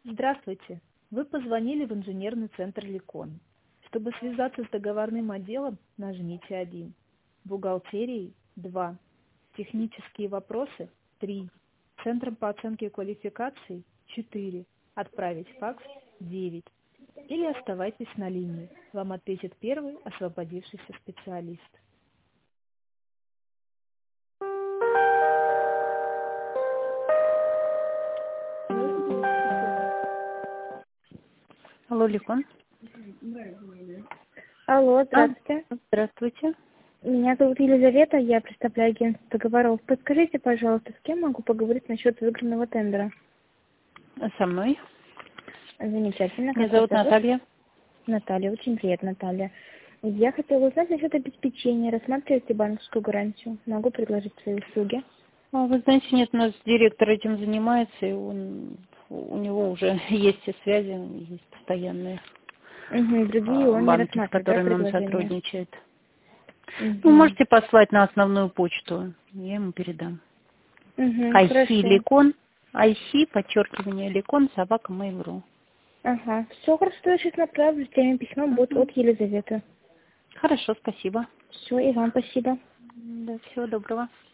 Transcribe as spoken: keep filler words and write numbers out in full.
Здравствуйте! Вы позвонили в инженерный центр Ликон. Чтобы связаться с договорным отделом, нажмите один. Бухгалтерией– два. Технические вопросы– три. Центром по оценке квалификаций– четыре. Отправить факс– девять. Или оставайтесь на линии. Вам ответит первый освободившийся специалист. Алло, Ликон. Алло, А, здравствуйте. здравствуйте. Меня зовут Елизавета, я представляю агентство договоров. Подскажите, пожалуйста, с кем могу поговорить насчет выигранного тендера? Со мной. Замечательно. Меня Как зовут вас зовут? Наталья. Наталья, очень приятно, Наталья. Я хотела узнать насчет обеспечения. Рассматриваете банковскую гарантию? Могу предложить свои услуги? А, Вы знаете, нет, у нас директор этим занимается, и он, у него уже есть все связи, есть постоянные Угу, другие а, он не банки, с рассматривает, да, которыми он предложения? сотрудничает. Вы Угу. можете послать на основную почту, я ему передам. Угу, Айси хорошо. Ликон, Айси, подчеркивание Ликон, собака Mail.ru. Ага, все хорошо, я сейчас направлю, с теми письмом будет Угу. от Елизаветы. Хорошо, спасибо. Все, и вам спасибо. Да, всего доброго.